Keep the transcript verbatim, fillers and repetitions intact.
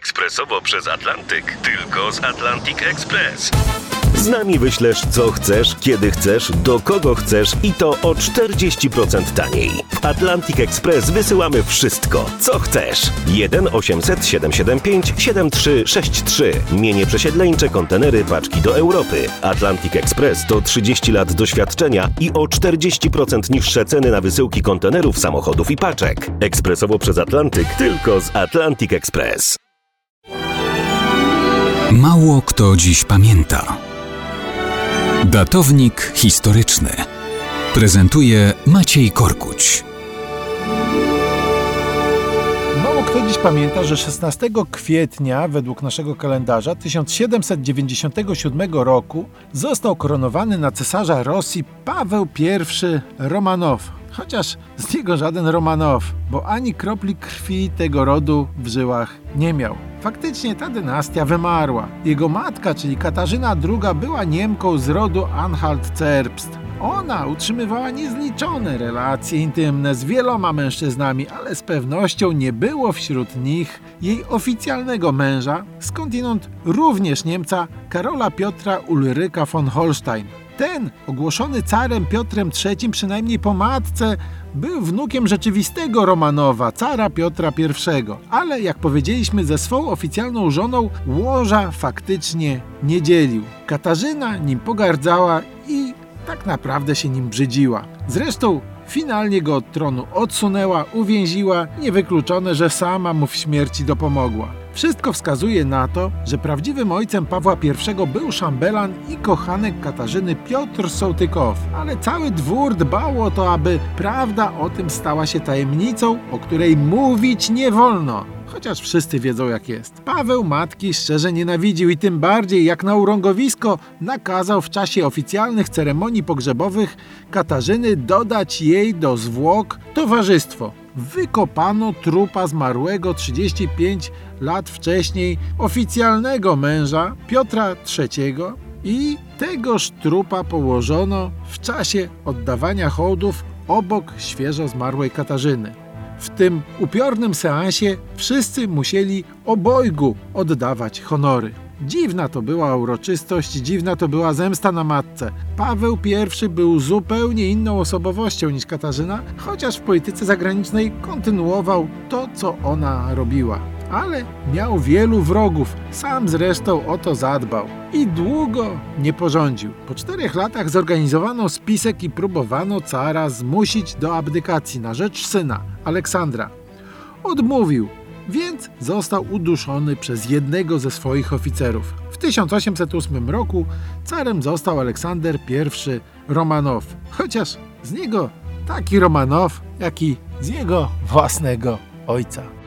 Ekspresowo przez Atlantyk. Tylko z Atlantic Express. Z nami wyślesz co chcesz, kiedy chcesz, do kogo chcesz i to o czterdzieści procent taniej. W Atlantic Express wysyłamy wszystko, co chcesz. jeden osiemset siedemset siedemdziesiąt pięć siedemdziesiąt trzy sześćdziesiąt trzy. Mienie przesiedleńcze, kontenery, paczki do Europy. Atlantic Express to trzydzieści lat doświadczenia i o czterdzieści procent niższe ceny na wysyłki kontenerów, samochodów i paczek. Ekspresowo przez Atlantyk, tylko z Atlantic Express. Mało kto dziś pamięta. Datownik historyczny prezentuje Maciej Korkuć. Mało kto dziś pamięta, że szesnastego kwietnia według naszego kalendarza tysiąc siedemset dziewięćdziesiątego siódmego roku został koronowany na cesarza Rosji Paweł pierwszy Romanow. Chociaż z niego żaden Romanow, bo ani kropli krwi tego rodu w żyłach nie miał. Faktycznie ta dynastia wymarła. Jego matka, czyli Katarzyna druga, była Niemką z rodu Anhalt-Zerbst. Ona utrzymywała niezliczone relacje intymne z wieloma mężczyznami, ale z pewnością nie było wśród nich jej oficjalnego męża, skądinąd również Niemca Karola Piotra Ulryka von Holstein. Ten, ogłoszony carem Piotrem trzecim, przynajmniej po matce, był wnukiem rzeczywistego Romanowa, cara Piotra pierwszego. Ale jak powiedzieliśmy, ze swą oficjalną żoną łoża faktycznie nie dzielił. Katarzyna nim pogardzała i tak naprawdę się nim brzydziła. Zresztą finalnie go od tronu odsunęła, uwięziła, niewykluczone, że sama mu w śmierci dopomogła. Wszystko wskazuje na to, że prawdziwym ojcem Pawła pierwszego był szambelan i kochanek Katarzyny Piotr Sołtykow, ale cały dwór dbał o to, aby prawda o tym stała się tajemnicą, o której mówić nie wolno. Chociaż wszyscy wiedzą jak jest. Paweł matki szczerze nienawidził i tym bardziej jak na urągowisko nakazał w czasie oficjalnych ceremonii pogrzebowych Katarzyny dodać jej do zwłok towarzystwo. Wykopano trupa zmarłego trzydzieści pięć lat wcześniej oficjalnego męża Piotra trzeciego i tegoż trupa położono w czasie oddawania hołdów obok świeżo zmarłej Katarzyny. W tym upiornym seansie wszyscy musieli obojgu oddawać honory. Dziwna to była uroczystość, dziwna to była zemsta na matce. Paweł pierwszy był zupełnie inną osobowością niż Katarzyna, chociaż w polityce zagranicznej kontynuował to, co ona robiła. Ale miał wielu wrogów, sam zresztą o to zadbał. I długo nie porządził. Po czterech latach zorganizowano spisek i próbowano cara zmusić do abdykacji na rzecz syna, Aleksandra. Odmówił, więc został uduszony przez jednego ze swoich oficerów. W tysiąc osiemset ósmym roku carem został Aleksander pierwszy Romanow, chociaż z niego taki Romanow, jak i z jego własnego ojca.